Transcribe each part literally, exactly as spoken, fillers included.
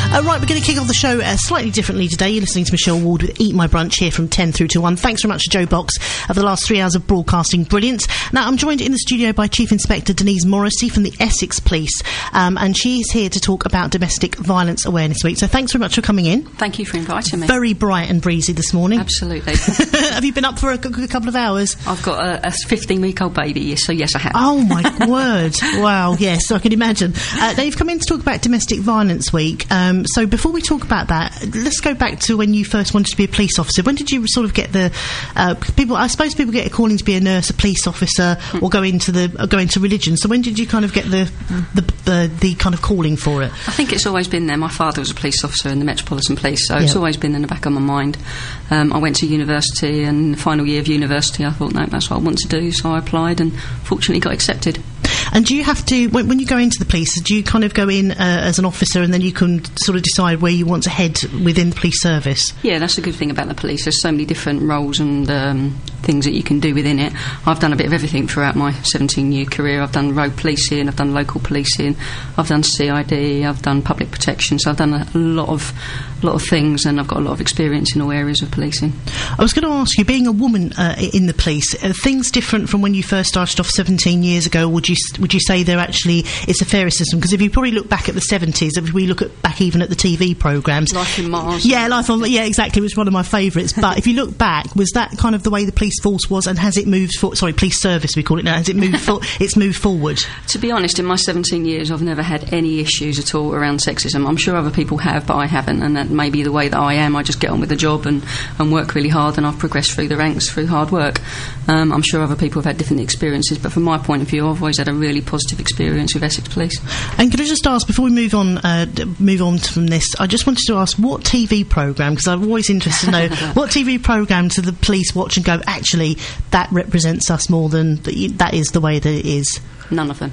Uh, right, we're going to kick off the show uh, slightly differently today. You're listening to Michelle Ward with Eat My Brunch here from ten through to one. Thanks very much to Joe Box for the last three hours of broadcasting brilliance. Now, I'm joined in the studio by Chief Inspector Denise Morrissey from the Essex Police, um, and she's here to talk about Domestic Violence Awareness Week. So thanks very much for coming in. Thank you for inviting me. Very bright and breezy this morning. Absolutely. Have you been up for a, a couple of hours? I've got a, a fifteen-week-old baby, so yes, I have. Oh, my word. Wow, yes, I can imagine. Uh, now, you've come in to talk about Domestic Violence Week. Um, so before we talk about that, let's go back to when you first wanted to be a police officer. When did you sort of get the... Uh, people? I suppose people get a calling to be a nurse, a police officer, mm. or go into the uh, go into religion. So when did you kind of get the, the, the, the kind of calling for it? I think it's always been there. My father was a police officer in the Metropolitan Police, so yep. it's always been in the back of my mind. Um, I went to university, and the final year of university, I thought, no, that's what I want to do, so I applied and fortunately got accepted. And do you have to, when, when you go into the police, do you kind of go in uh, as an officer and then you can sort of decide where you want to head within the police service? Yeah, that's the good thing about the police. There's so many different roles and um, things that you can do within it. I've done a bit of everything throughout my seventeen-year career. I've done road policing, I've done local policing, I've done C I D, I've done public protection, so I've done a lot of lot of things, and I've got a lot of experience in all areas of policing. I was going to ask you, being a woman uh, in the police, are things different from when you first started off seventeen years ago? Would you would you say they're actually, it's a fairer system? Because if you probably look back at the seventies, if we look at back even at the T V programmes, Life in Mars, yeah, Life on, yeah, exactly, which was one of my favourites. But if you look back, was that kind of the way the police force was, and has it moved for, sorry, police service we call it now, has it moved for, it's moved forward? To be honest, in my seventeen years, I've never had any issues at all around sexism. I'm sure other people have, but I haven't, and that may be the way that I am. I just get on with the job and, and work really hard, and I've progressed through the ranks through hard work. Um, I'm sure other people have had different experiences, but from my point of view, I've always had a really positive experience with Essex Police. And can I just ask, before we move on uh, move on from this, I just wanted to ask, what T V programme, because I'm always interested to know, what T V programme do the police watch and go, actually, that represents us more than, that is the way that it is? None of them.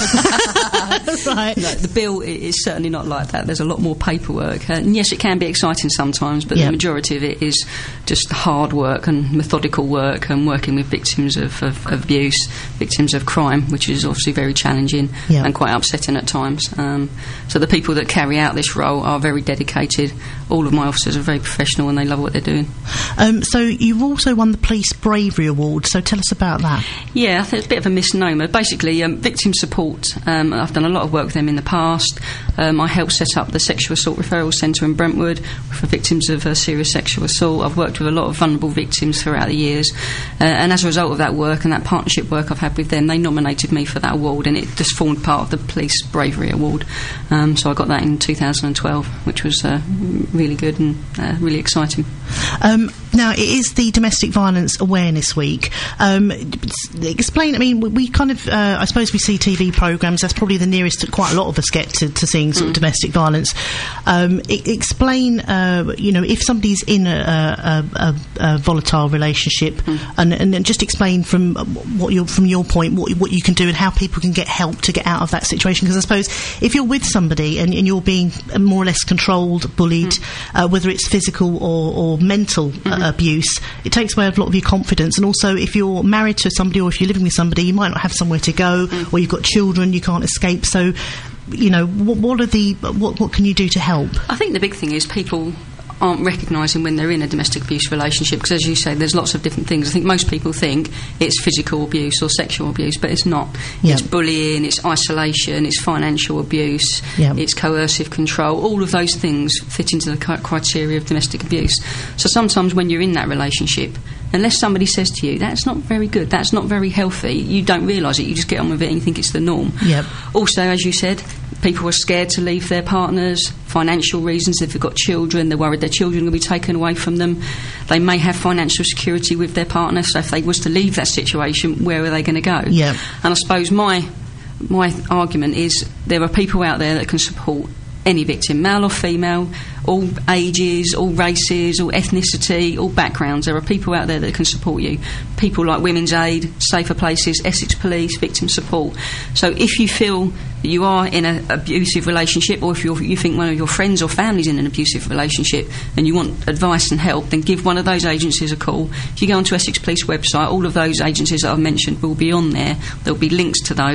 Right. No, the bill is certainly not like that. There's a lot more paperwork. Uh, and yes, it can be exciting sometimes, but yep. the majority of it is just hard work and methodical work and working with victims of, of, of abuse, victims of crime, which is obviously very challenging yep. and quite upsetting at times. Um, so the people that carry out this role are very dedicated. All of my officers are very professional and they love what they're doing. Um, so you've also won the Police Bravery Award, so tell us about that. Yeah, I think it's a bit of a misnomer. Basically, um, victim support, um, I've done a lot of work with them in the past. Um, I helped set up the Sexual Assault Referral Centre in Brentwood for victims of uh, serious sexual assault. I've worked with a lot of vulnerable victims throughout the years, uh, and as a result of that work and that partnership work I've had with them, they nominated me for that award, and it just formed part of the Police Bravery Award. Um, so I got that in two thousand twelve, which was uh, really good and uh, really exciting. Um, now, it is the Domestic Violence Awareness Week. Um, explain, I mean, we, we kind of, uh, I suppose we see T V programmes, that's probably the nearest that quite a lot of us get to, to seeing sort mm. of domestic violence. Um, I- explain, uh, you know, if somebody's in a, a, a, a volatile relationship, mm. and, and, and just explain from what you're, from your point, what, what you can do and how people can get help to get out of that situation. Because I suppose if you're with somebody and, and you're being more or less controlled, bullied, mm. uh, whether it's physical or, or mental mm-hmm. uh, abuse, it takes away a lot of your confidence. And also, if you're married to somebody or if you're living with somebody, you might not have somewhere to go, mm. or you've got children, you can't escape. So, you know, what, what are the what, what can you do to help? I think the big thing is people aren't recognising when they're in a domestic abuse relationship, because, as you say, there's lots of different things. I think most people think it's physical abuse or sexual abuse, but it's not. Yep. It's bullying, it's isolation, it's financial abuse, yep. it's coercive control. All of those things fit into the criteria of domestic abuse. So sometimes when you're in that relationship, unless somebody says to you, that's not very good, that's not very healthy, you don't realise it, you just get on with it and you think it's the norm. Yep. Also, as you said, people are scared to leave their partners, financial reasons. If they've got children, they're worried their children will be taken away from them. They may have financial security with their partner, so if they was to leave that situation, where are they going to go? Yep. And I suppose my my argument is there are people out there that can support any victim, male or female, all ages, all races, all ethnicity, all backgrounds. There are people out there that can support you. People like Women's Aid, Safer Places, Essex Police, Victim Support. So if you feel that you are in an abusive relationship, or if you're, you think one of your friends or family's in an abusive relationship and you want advice and help, then give one of those agencies a call. If you go onto Essex Police website, all of those agencies that I've mentioned will be on there. There'll be links to those.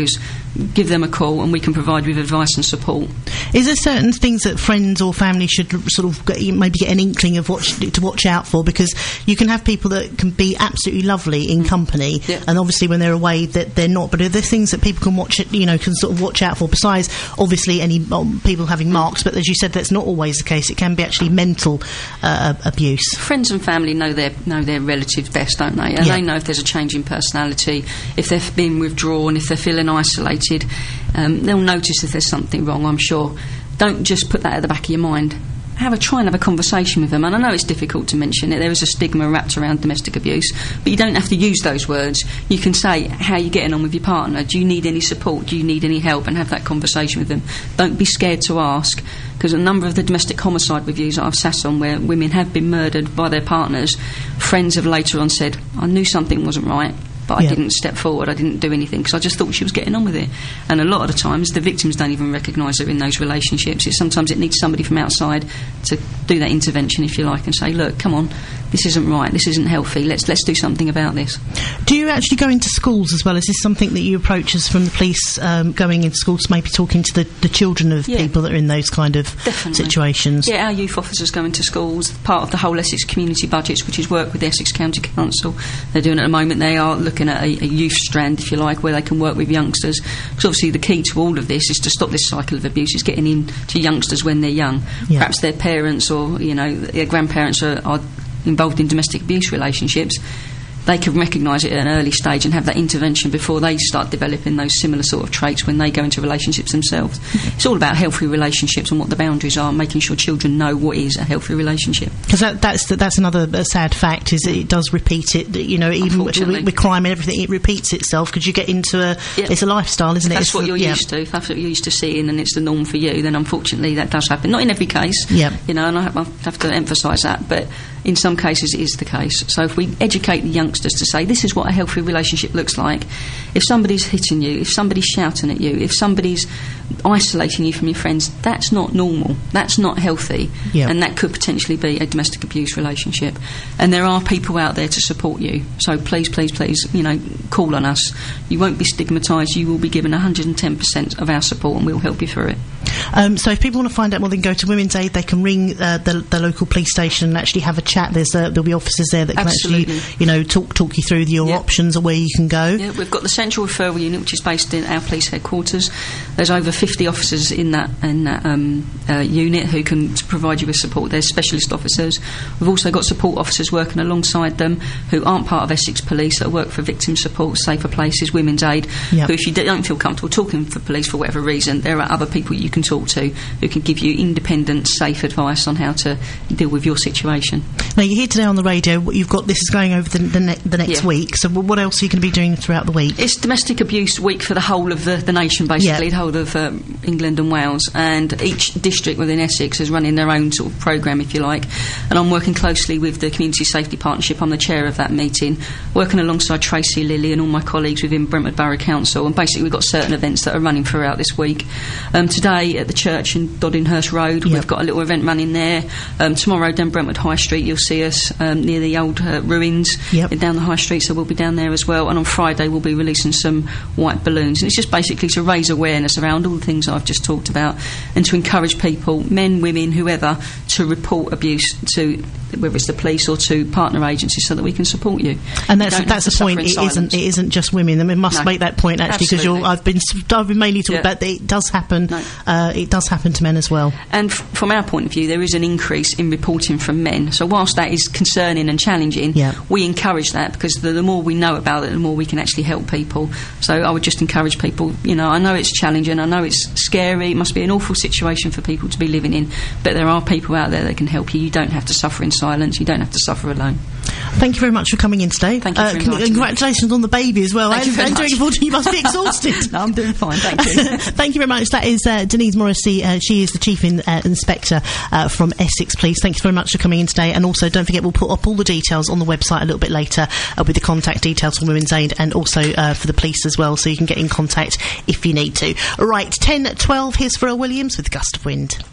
give them a call and we can provide you with advice and support. Is there certain things that friends or family should sort of get, maybe get an inkling of what sh- to watch out for? Because you can have people that can be absolutely lovely in mm. company, yeah. and obviously when they're away that they're not. But are there things that people can watch, you know, can sort of watch out for besides obviously any um, people having marks? But as you said, that's not always the case. It can be actually mental uh, abuse. Friends and family know their know their relatives best, don't they? And yeah. they know if there's a change in personality, if they've been withdrawn, if they're feeling isolated. Um, they'll notice if there's something wrong, I'm sure. Don't just put that at the back of your mind. Have a try and have a conversation with them. And I know it's difficult to mention it. There is a stigma wrapped around domestic abuse, but you don't have to use those words. You can say, how are you getting on with your partner? Do you need any support? Do you need any help? And have that conversation with them. Don't be scared to ask, because a number of the domestic homicide reviews that I've sat on where women have been murdered by their partners, friends have later on said, I knew something wasn't right, but I yeah. didn't step forward, I didn't do anything because I just thought she was getting on with it. And a lot of the times the victims don't even recognise her in those relationships. It's sometimes it needs somebody from outside to do that intervention, if you like, and say, look, come on, this isn't right, this isn't healthy, let's let's do something about this. Do you actually go into schools as well? Is this something that you approach as from the police, um, going into schools, maybe talking to the, the children of yeah. people that are in those kind of Definitely. situations? Yeah, our youth officers go into schools, part of the whole Essex Community Budgets, which is work with the Essex County Council. They're doing at the moment, they are looking at a, a youth strand, if you like, where they can work with youngsters, because obviously the key to all of this is to stop this cycle of abuse is getting in to youngsters when they're young. Yeah. Perhaps their parents or, you know, their grandparents are, are involved in domestic abuse relationships. They can recognise it at an early stage and have that intervention before they start developing those similar sort of traits when they go into relationships themselves. It's all about healthy relationships and what the boundaries are, making sure children know what is a healthy relationship. Because that, that's that's another uh, sad fact, is that it does repeat it. You know, even with, with crime and everything, it repeats itself because you get into a yep. it's a lifestyle, isn't it? That's it's what the, you're yeah. used to. If that's what you're used to seeing, and it's the norm for you, then unfortunately that does happen. Not in every case, yep. you know, and I have, I have to emphasise that, but in some cases it is the case. So if we educate the youngsters to say, this is what a healthy relationship looks like. If somebody's hitting you, if somebody's shouting at you, if somebody's isolating you from your friends, that's not normal, that's not healthy, yeah. and that could potentially be a domestic abuse relationship. And there are people out there to support you, so please, please, please, you know, call on us. You won't be stigmatised, you will be given one hundred ten percent of our support and we'll help you through it. Um, so if people want to find out more, they can go to Women's Aid, they can ring uh, the, the local police station and actually have a chat. There's uh, there'll be officers there that can Absolutely. actually, you know, talk talk you through your yeah. options or where you can go. Yeah, we've got the Central Referral Unit, which is based in our police headquarters. There's over fifty officers in that in that um, uh, unit who can provide you with support. There's specialist officers. We've also got support officers working alongside them who aren't part of Essex Police, that work for Victim Support, Safer Places, Women's Aid, yep. who, if you don't feel comfortable talking to police for whatever reason, there are other people you can talk to who can give you independent, safe advice on how to deal with your situation. Now, you're here today on the radio. You've got this is going over the, the, ne- the next yeah. week. So, what else are you going to be doing throughout the week? It's Domestic Abuse Week for the whole of the, the nation, basically, yeah. the whole of um, England and Wales. And each district within Essex is running their own sort of programme, if you like. And I'm working closely with the Community Safety Partnership. I'm the chair of that meeting, working alongside Tracy Lilly and all my colleagues within Brentwood Borough Council. And basically, we've got certain events that are running throughout this week. Um, today at the church in Doddinghurst Road, yep. we've got a little event running there. Um, tomorrow down Brentwood High Street, you'll see us um, near the old uh, ruins yep. down the High Street, so we'll be down there as well. And on Friday we'll be releasing some white balloons, and it's just basically to raise awareness around all the things I've just talked about and to encourage people, men, women, whoever, to report abuse to whether it's the police or to partner agencies so that we can support you. And that's you that's the point. It isn't it isn't just women. I mean, must no. make that point actually, because you're I've been I've been mainly talking yeah. about that it does happen. No. Uh, it does happen to men as well. And f- from our point of view, there is an increase in reporting from men. So whilst that is concerning and challenging, yeah. we encourage that, because the, the more we know about it, the more we can actually help people. So I would just encourage people, you know, I know it's challenging, I know it's scary, it must be an awful situation for people to be living in, but there are people out there that can help you. You don't have to suffer in silence, you don't have to suffer alone. Thank you very much for coming in today. Thank you uh, for con- Congratulations me. on the baby as well. Thank and, you very and much. doing it, you must be exhausted. No, I'm doing fine, thank you. Thank you very much. That is uh, Denise Morrissey. Uh, she is the Chief in, uh, Inspector uh, from Essex Police. Thanks very much for coming in today. And also, don't forget, we'll put up all the details on the website a little bit later uh, with the contact details for Women's Aid and also uh, for the police as well, so you can get in contact if you need to. Right, ten twelve, here's Pharrell Williams with Gust of Wind.